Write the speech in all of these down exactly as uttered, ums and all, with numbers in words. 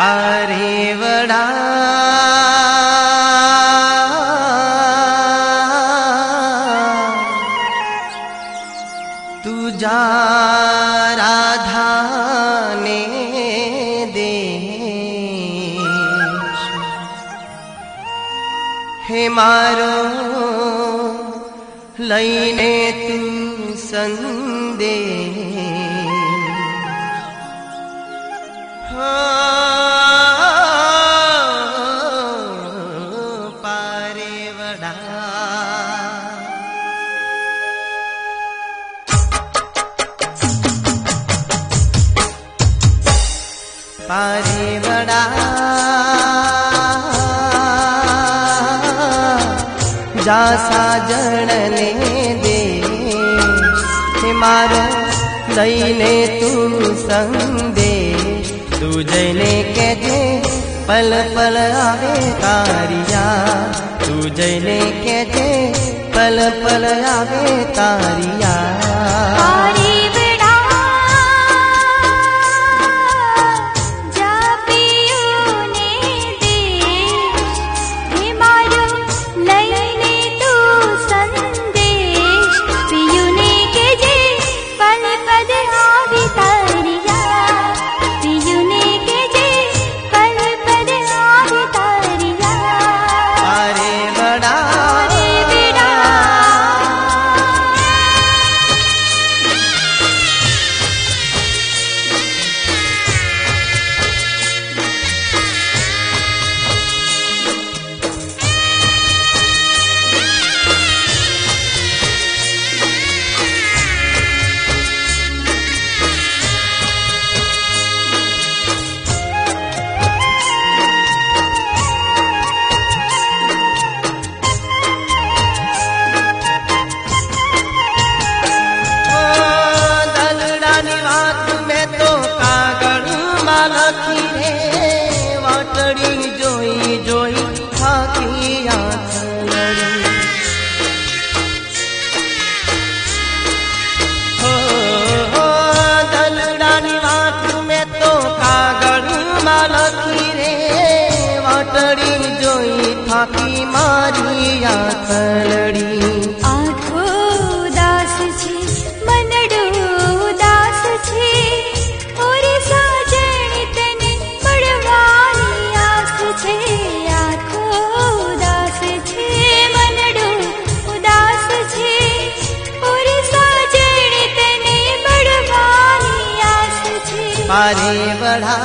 पारे वड़ा तुझा राधा ने देश हे मारो लईने तू संदेश पारे वड़ा पारे वड़ा जा साजण ने दे हे मारो लईने तू संदेश तू जने कहजे पल पल आवे तारिया तू जने कहजे पल पल आवे तारिया जोई जोई थाकी आंखलड़ी हो हो दलडानी वाट में तो कागड़ मालकी रे वाटड़ी जोई थाकी मारी आंखलड़ी आँखो दास छे मनडो दास छे और साजन तने मड़वानी आस छे आँखो दास छे मनडो उदास छे और साजन तने मड़वानी आस छे पारे वड़ा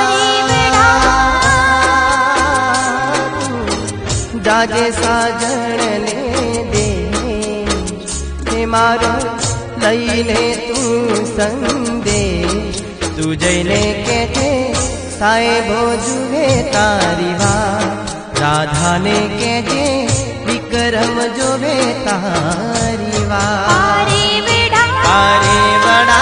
जाजे साजन ने दे हे मारो लईने तू संदेश तू जने कहते साहेबो जुए तारीवा राधा ने कहते विक्रम जोवे तारीवा पारे वड़ा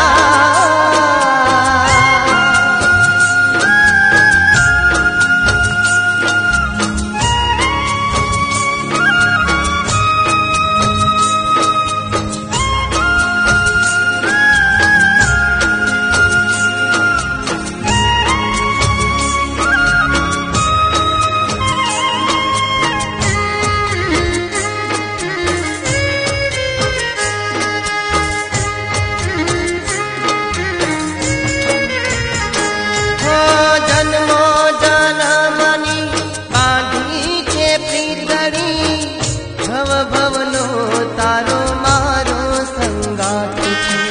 भवनो तारो मारो संगात छे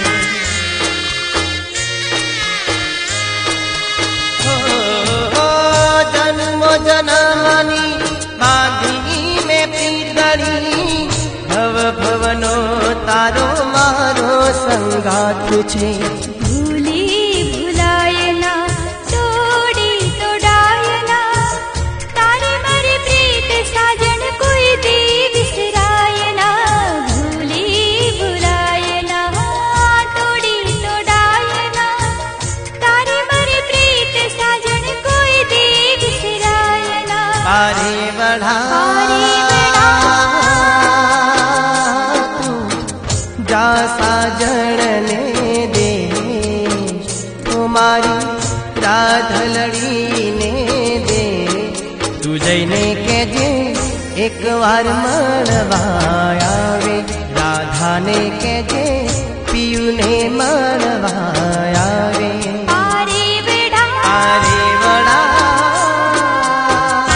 हो हो जन्मो जनमनी बांधी में पीतड़ी भव भवनो तारो मारो संगात छे भूली भुलायना तोड़ी तोड़ायना तारे मारे प्रीत साजन कोई दी पारे वड़ा जा साजन ने दे तुम्हारी राधलड़ी ने જઈને કેજે એકવાર મળવા આવે, રાધાને કેજે પિયુને મળવા આવે.